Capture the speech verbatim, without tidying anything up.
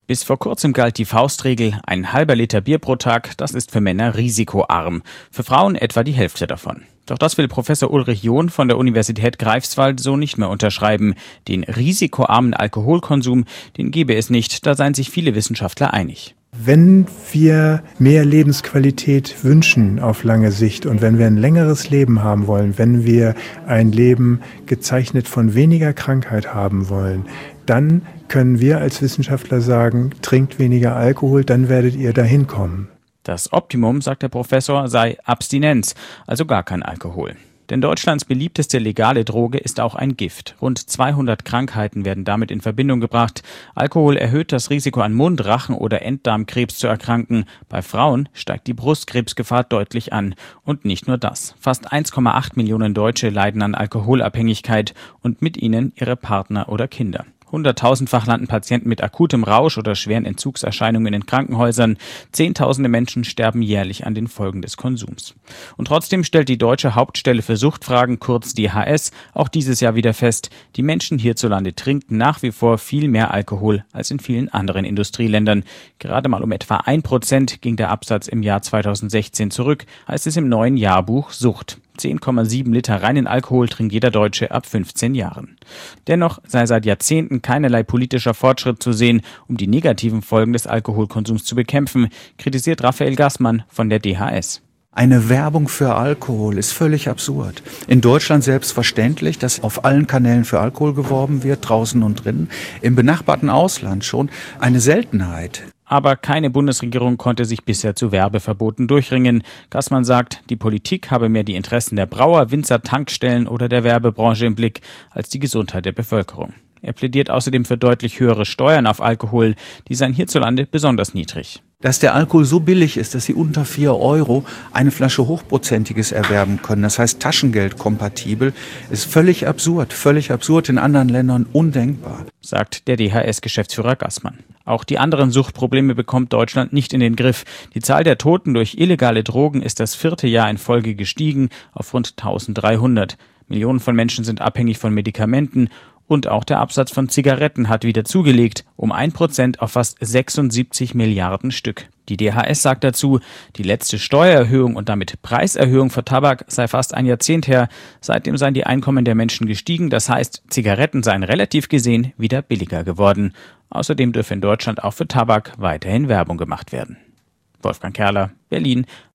Bis vor kurzem galt die Faustregel, ein halber Liter Bier pro Tag, das ist für Männer risikoarm, für Frauen etwa die Hälfte davon. Doch das will Professor Ulrich John von der Universität Greifswald so nicht mehr unterschreiben. Den risikoarmen Alkoholkonsum, den gebe es nicht, da seien sich viele Wissenschaftler einig. Wenn wir mehr Lebensqualität wünschen auf lange Sicht und wenn wir ein längeres Leben haben wollen, wenn wir ein Leben gezeichnet von weniger Krankheit haben wollen, dann können wir als Wissenschaftler sagen, trinkt weniger Alkohol, dann werdet ihr dahin kommen. Das Optimum, sagt der Professor, sei Abstinenz, also gar kein Alkohol. Denn Deutschlands beliebteste legale Droge ist auch ein Gift. Rund zweihundert Krankheiten werden damit in Verbindung gebracht. Alkohol erhöht das Risiko, an Mund-, Rachen- oder Enddarmkrebs zu erkranken. Bei Frauen steigt die Brustkrebsgefahr deutlich an. Und nicht nur das. Fast eins Komma acht Millionen Deutsche leiden an Alkoholabhängigkeit und mit ihnen ihre Partner oder Kinder. Hunderttausendfach landen Patienten mit akutem Rausch oder schweren Entzugserscheinungen in Krankenhäusern. Zehntausende Menschen sterben jährlich an den Folgen des Konsums. Und trotzdem stellt die Deutsche Hauptstelle für Suchtfragen, kurz D H S, auch dieses Jahr wieder fest, die Menschen hierzulande trinken nach wie vor viel mehr Alkohol als in vielen anderen Industrieländern. Gerade mal um etwa ein Prozent ging der Absatz im Jahr zweitausendsechzehn zurück, heißt es im neuen Jahrbuch Sucht. zehn Komma sieben Liter reinen Alkohol trinkt jeder Deutsche ab fünfzehn Jahren. Dennoch sei seit Jahrzehnten keinerlei politischer Fortschritt zu sehen, um die negativen Folgen des Alkoholkonsums zu bekämpfen, kritisiert Raphael Gassmann von der D H S. Eine Werbung für Alkohol ist völlig absurd. In Deutschland selbstverständlich, dass auf allen Kanälen für Alkohol geworben wird, draußen und drinnen. Im benachbarten Ausland schon eine Seltenheit. Aber keine Bundesregierung konnte sich bisher zu Werbeverboten durchringen. Gassmann sagt, die Politik habe mehr die Interessen der Brauer, Winzer, Tankstellen oder der Werbebranche im Blick als die Gesundheit der Bevölkerung. Er plädiert außerdem für deutlich höhere Steuern auf Alkohol. Die seien hierzulande besonders niedrig. Dass der Alkohol so billig ist, dass Sie unter vier Euro eine Flasche Hochprozentiges erwerben können, das heißt taschengeldkompatibel, ist völlig absurd, völlig absurd, in anderen Ländern undenkbar, sagt der D H S-Geschäftsführer Gassmann. Auch die anderen Suchtprobleme bekommt Deutschland nicht in den Griff. Die Zahl der Toten durch illegale Drogen ist das vierte Jahr in Folge gestiegen auf rund eintausenddreihundert. Millionen von Menschen sind abhängig von Medikamenten. Und auch der Absatz von Zigaretten hat wieder zugelegt, um ein Prozent auf fast sechsundsiebzig Milliarden Stück. Die D H S sagt dazu, die letzte Steuererhöhung und damit Preiserhöhung für Tabak sei fast ein Jahrzehnt her. Seitdem seien die Einkommen der Menschen gestiegen, das heißt, Zigaretten seien relativ gesehen wieder billiger geworden. Außerdem dürfe in Deutschland auch für Tabak weiterhin Werbung gemacht werden. Wolfgang Kerler, Berlin,